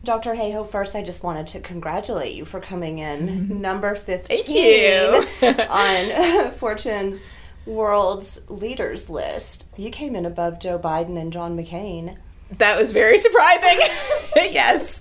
Dr. Hayhoe, first I just wanted to congratulate you for coming in number 15 Thank you. on Fortune's World's Leaders list. You came in above Joe Biden and John McCain. That was very surprising. Yes.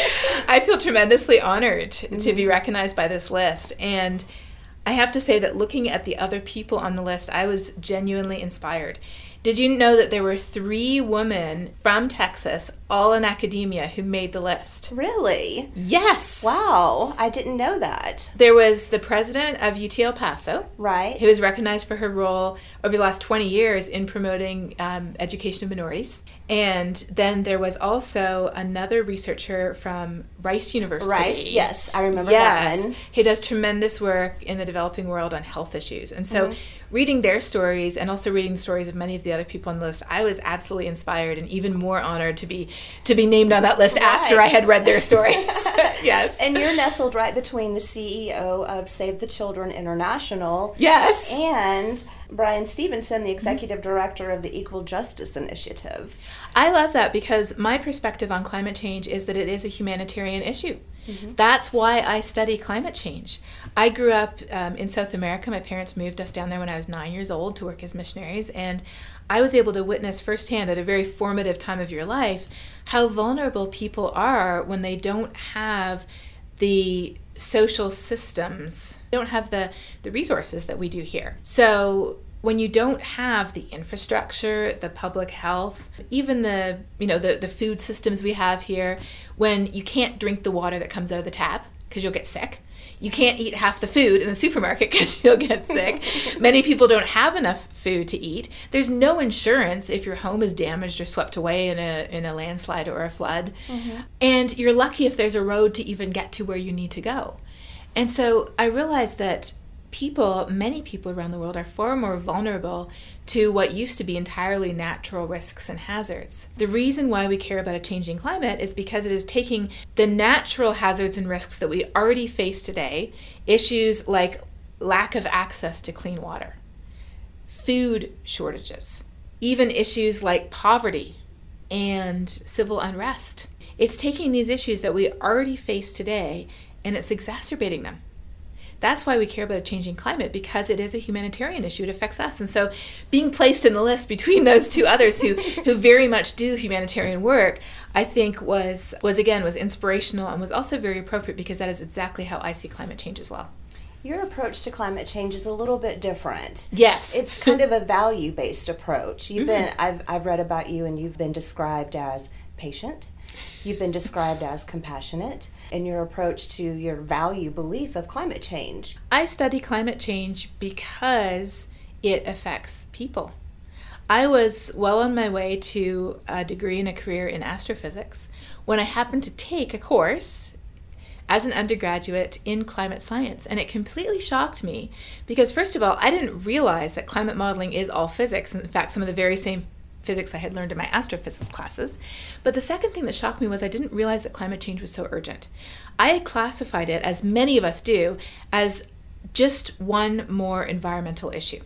I feel tremendously honored to be recognized by this list. And I have to say that looking at the other people on the list, I was genuinely inspired. Did you know that there were 3 women from Texas, all in academia, who made the list? Really? Yes. Wow, I didn't know that. There was the president of UT El Paso, Right. who was recognized for her role over the last 20 years in promoting education of minorities. And then there was also another researcher from Rice University. Rice, yes, I remember that one. He does tremendous work in the developing world on health issues. And so reading their stories and also reading the stories of many of the other people on the list, I was absolutely inspired and even more honored to be named on that list after I had read their stories. Yes. And you're nestled right between the CEO of Save the Children International. Yes. And Brian Stevenson, the executive director of the Equal Justice Initiative. I love that because my perspective on climate change is that it is a humanitarian issue. That's why I study climate change. I grew up in South America. My parents moved us down there when I was 9 years old to work as missionaries, and I was able to witness firsthand at a very formative time of your life how vulnerable people are when they don't have the social systems, they don't have the resources that we do here. So when you don't have the infrastructure, the public health, even the food systems we have here, when you can't drink the water that comes out of the tap because you'll get sick, you can't eat half the food in the supermarket because you'll get sick. Many people don't have enough food to eat. There's no insurance if your home is damaged or swept away in a landslide or a flood. And you're lucky if there's a road to even get to where you need to go. And so I realized that many people around the world are far more vulnerable to what used to be entirely natural risks and hazards. The reason why we care about a changing climate is because it is taking the natural hazards and risks that we already face today, issues like lack of access to clean water, food shortages, even issues like poverty and civil unrest. It's taking these issues that we already face today and it's exacerbating them. That's why we care about a changing climate, because it is a humanitarian issue. It affects us. And so being placed in the list between those 2 others who very much do humanitarian work, I think was inspirational and was also very appropriate because that is exactly how I see climate change as well. Your approach to climate change is a little bit different. Yes. It's kind of a value-based approach. I've read about you and you've been described as patient. You've been described as compassionate in your approach to your value belief of climate change. I study climate change because it affects people. I was well on my way to a degree and a career in astrophysics when I happened to take a course as an undergraduate in climate science. And it completely shocked me because, first of all, I didn't realize that climate modeling is all physics. In fact, some of the very same physics I had learned in my astrophysics classes. But the second thing that shocked me was I didn't realize that climate change was so urgent. I had classified it, as many of us do, as just one more environmental issue.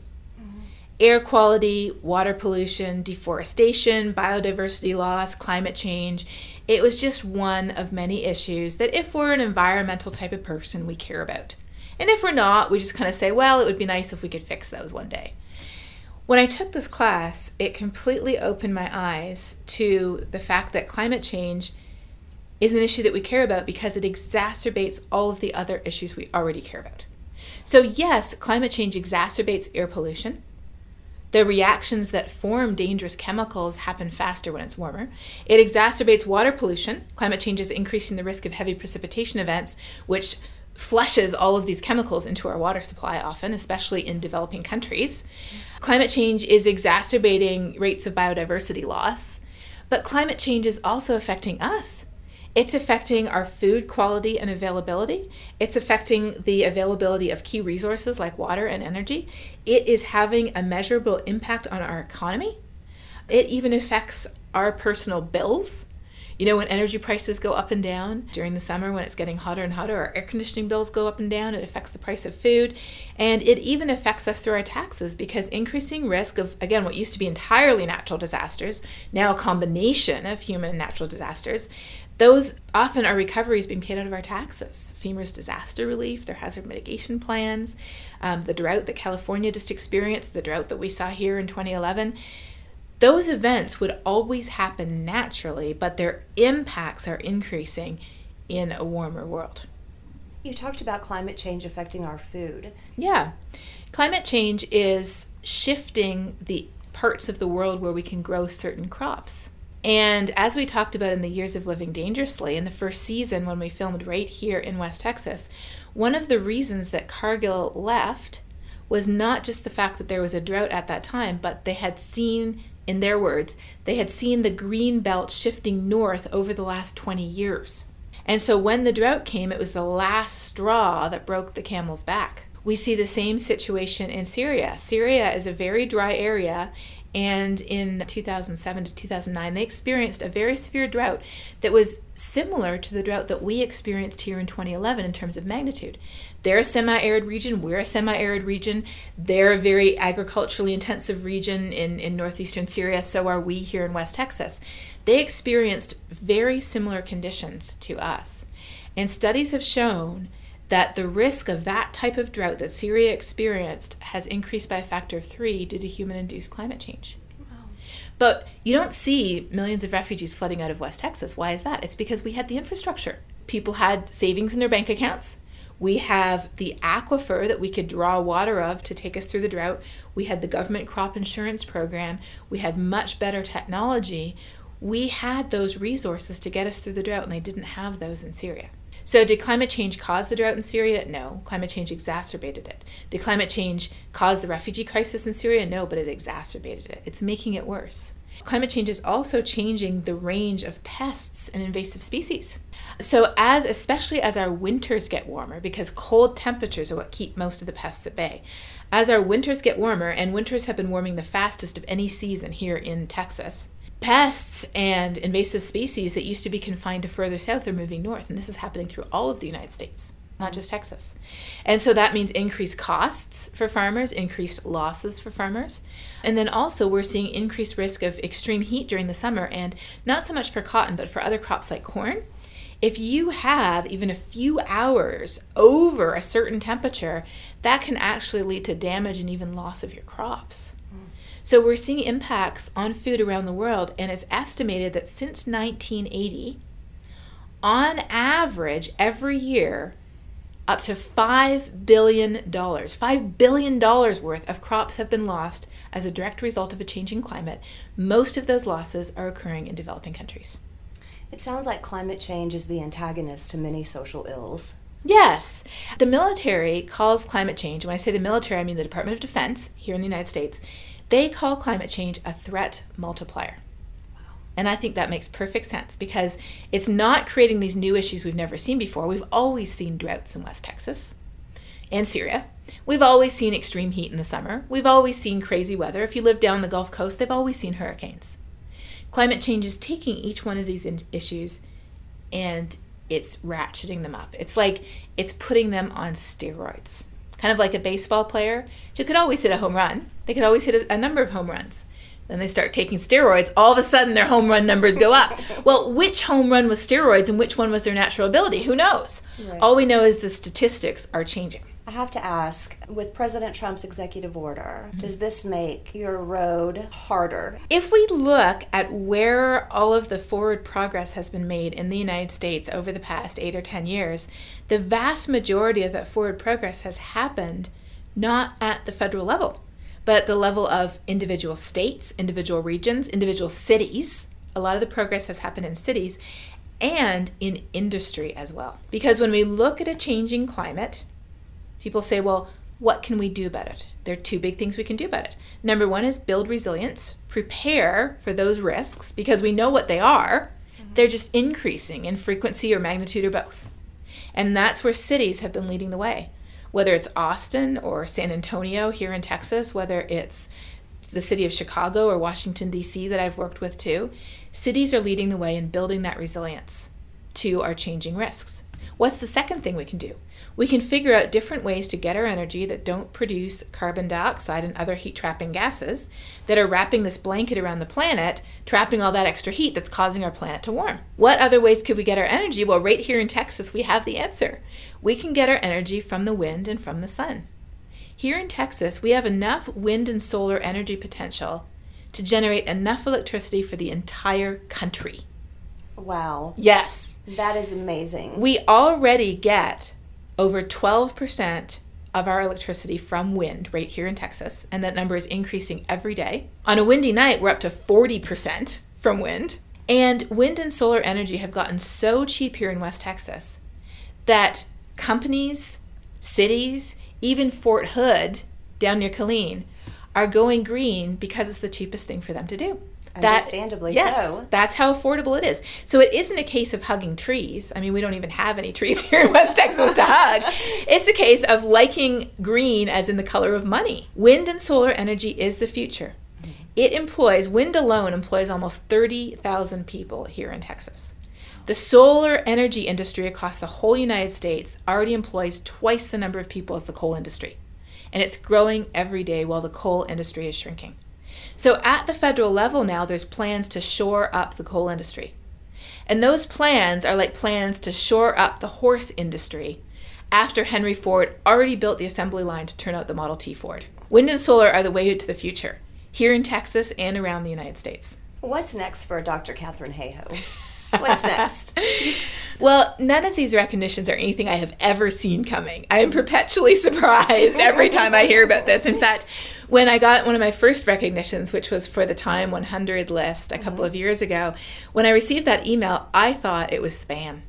Air quality, water pollution, deforestation, biodiversity loss, climate change. It was just one of many issues that if we're an environmental type of person, we care about. And if we're not, we just kind of say, well, it would be nice if we could fix those one day. When I took this class, it completely opened my eyes to the fact that climate change is an issue that we care about because it exacerbates all of the other issues we already care about. So yes, climate change exacerbates air pollution. The reactions that form dangerous chemicals happen faster when it's warmer. It exacerbates water pollution. Climate change is increasing the risk of heavy precipitation events, which flushes all of these chemicals into our water supply often, especially in developing countries. Climate change is exacerbating rates of biodiversity loss, but climate change is also affecting us. It's affecting our food quality and availability. It's affecting the availability of key resources like water and energy. It is having a measurable impact on our economy. It even affects our personal bills. You know, when energy prices go up and down during the summer, when it's getting hotter and hotter, our air conditioning bills go up and down. It affects the price of food. And it even affects us through our taxes because increasing risk of, again, what used to be entirely natural disasters, now a combination of human and natural disasters, Those often are recoveries being paid out of our taxes. FEMA's disaster relief, their hazard mitigation plans, the drought that California just experienced, the drought that we saw here in 2011. Those events would always happen naturally, but their impacts are increasing in a warmer world. You talked about climate change affecting our food. Yeah. Climate change is shifting the parts of the world where we can grow certain crops. And as we talked about in the Years of Living Dangerously, in the first season when we filmed right here in West Texas, one of the reasons that Cargill left was not just the fact that there was a drought at that time, but they had seen, in their words, they had seen the green belt shifting north over the last 20 years. And so when the drought came, it was the last straw that broke the camel's back. We see the same situation in Syria. Syria is a very dry area, and in 2007 to 2009, they experienced a very severe drought that was similar to the drought that we experienced here in 2011 in terms of magnitude. They're a semi-arid region, we're a semi-arid region. They're a very agriculturally intensive region in northeastern Syria, so are we here in West Texas. They experienced very similar conditions to us. And studies have shown that the risk of that type of drought that Syria experienced has increased by a factor of 3 due to human-induced climate change. Wow. But you don't see millions of refugees flooding out of West Texas. Why is that? It's because we had the infrastructure. People had savings in their bank accounts. We have the aquifer that we could draw water of to take us through the drought. We had the government crop insurance program. We had much better technology. We had those resources to get us through the drought, and they didn't have those in Syria. So did climate change cause the drought in Syria? No. Climate change exacerbated it. Did climate change cause the refugee crisis in Syria? No, but it exacerbated it. It's making it worse. Climate change is also changing the range of pests and invasive species. So especially as our winters get warmer, because cold temperatures are what keep most of the pests at bay, as our winters get warmer, and winters have been warming the fastest of any season here in Texas, pests and invasive species that used to be confined to further south are moving north, and this is happening through all of the United States, not just Texas. And so that means increased costs for farmers, increased losses for farmers. And then also we're seeing increased risk of extreme heat during the summer, and not so much for cotton, but for other crops like corn. If you have even a few hours over a certain temperature, that can actually lead to damage and even loss of your crops. So we're seeing impacts on food around the world, and it's estimated that since 1980, on average, every year, up to $5 billion worth of crops have been lost as a direct result of a changing climate. Most of those losses are occurring in developing countries. It sounds like climate change is the antagonist to many social ills. Yes. The military calls climate change, when I say the military, I mean the Department of Defense here in the United States, they call climate change a threat multiplier. Wow. And I think that makes perfect sense, because it's not creating these new issues we've never seen before. We've always seen droughts in West Texas and Syria. We've always seen extreme heat in the summer. We've always seen crazy weather. If you live down the Gulf Coast, they've always seen hurricanes. Climate change is taking each one of these issues and it's ratcheting them up. It's like it's putting them on steroids. Kind of like a baseball player who could always hit a home run. They could always hit a number of home runs. Then they start taking steroids. All of a sudden, their home run numbers go up. Well, which home run was steroids and which one was their natural ability? Who knows? Right. All we know is the statistics are changing. I have to ask, with President Trump's executive order, does this make your road harder? If we look at where all of the forward progress has been made in the United States over the past 8 or 10 years, the vast majority of that forward progress has happened not at the federal level, but at the level of individual states, individual regions, individual cities. A lot of the progress has happened in cities and in industry as well. Because when we look at a changing climate, people say, well, what can we do about it? There are 2 big things we can do about it. Number 1 is build resilience, prepare for those risks, because we know what they are. They're just increasing in frequency or magnitude or both. And that's where cities have been leading the way. Whether it's Austin or San Antonio here in Texas, whether it's the city of Chicago or Washington, D.C. that I've worked with too, cities are leading the way in building that resilience to our changing risks. What's the second thing we can do? We can figure out different ways to get our energy that don't produce carbon dioxide and other heat-trapping gases that are wrapping this blanket around the planet, trapping all that extra heat that's causing our planet to warm. What other ways could we get our energy? Well, right here in Texas, we have the answer. We can get our energy from the wind and from the sun. Here in Texas, we have enough wind and solar energy potential to generate enough electricity for the entire country. Wow. Yes. That is amazing. We already get over 12% of our electricity from wind right here in Texas, and that number is increasing every day. On a windy night, we're up to 40% from wind. And wind and solar energy have gotten so cheap here in West Texas that companies, cities, even Fort Hood down near Killeen are going green because it's the cheapest thing for them to do. Understandably so. That's how affordable it is. So it isn't a case of hugging trees. I mean, we don't even have any trees here in West Texas to hug. It's a case of liking green as in the color of money. Wind and solar energy is the future. Wind alone employs almost 30,000 people here in Texas. The solar energy industry across the whole United States already employs twice the number of people as the coal industry. And it's growing every day while the coal industry is shrinking. So at the federal level now, there's plans to shore up the coal industry. And those plans are like plans to shore up the horse industry after Henry Ford already built the assembly line to turn out the Model T Ford. Wind and solar are the way to the future, here in Texas and around the United States. What's next for Dr. Katherine Hayhoe? What's next? Well, none of these recognitions are anything I have ever seen coming. I am perpetually surprised every time I hear about this. In fact, when I got one of my first recognitions, which was for the Time 100 list a couple of years ago, when I received that email, I thought it was spam.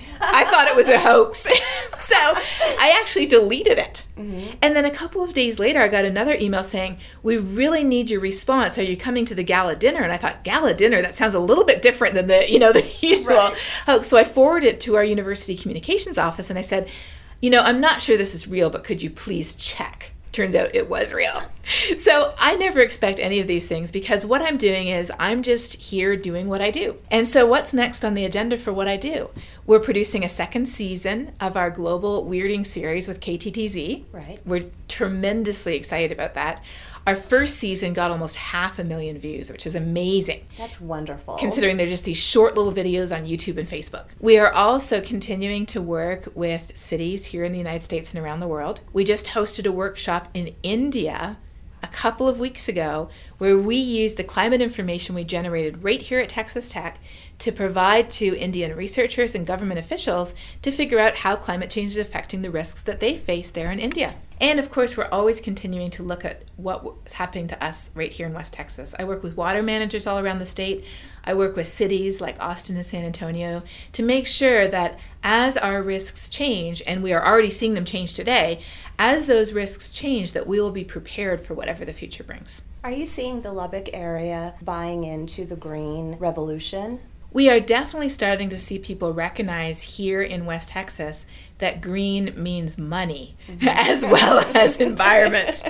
I thought it was a hoax. So I actually deleted it. Mm-hmm. And then a couple of days later, I got another email saying, we really need your response. Are you coming to the gala dinner? And I thought, gala dinner? That sounds a little bit different than the usual hoax. So I forwarded it to our university communications office and I said, I'm not sure this is real, but could you please check? Turns out it was real. So I never expect any of these things because what I'm doing is I'm just here doing what I do. And so what's next on the agenda for what I do? We're producing a second season of our Global Weirding series with KTTZ. Right. We're tremendously excited about that. Our first season got almost 500,000 views, which is amazing. That's wonderful. Considering they're just these short little videos on YouTube and Facebook. We are also continuing to work with cities here in the United States and around the world. We just hosted a workshop in India a couple of weeks ago where we used the climate information we generated right here at Texas Tech to provide to Indian researchers and government officials to figure out how climate change is affecting the risks that they face there in India. And of course, we're always continuing to look at what's happening to us right here in West Texas. I work with water managers all around the state. I work with cities like Austin and San Antonio to make sure that as our risks change, and we are already seeing them change today, as those risks change, that we will be prepared for whatever the future brings. Are you seeing the Lubbock area buying into the green revolution? We are definitely starting to see people recognize here in West Texas that green means money as well as environment.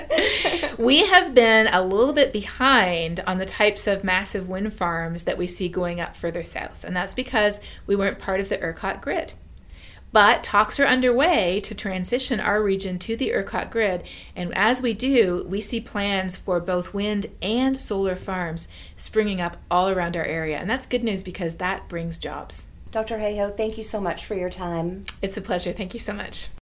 We have been a little bit behind on the types of massive wind farms that we see going up further south, and that's because we weren't part of the ERCOT grid. But talks are underway to transition our region to the ERCOT grid, and as we do, we see plans for both wind and solar farms springing up all around our area, and that's good news because that brings jobs. Dr. Hayhoe, thank you so much for your time. It's a pleasure. Thank you so much.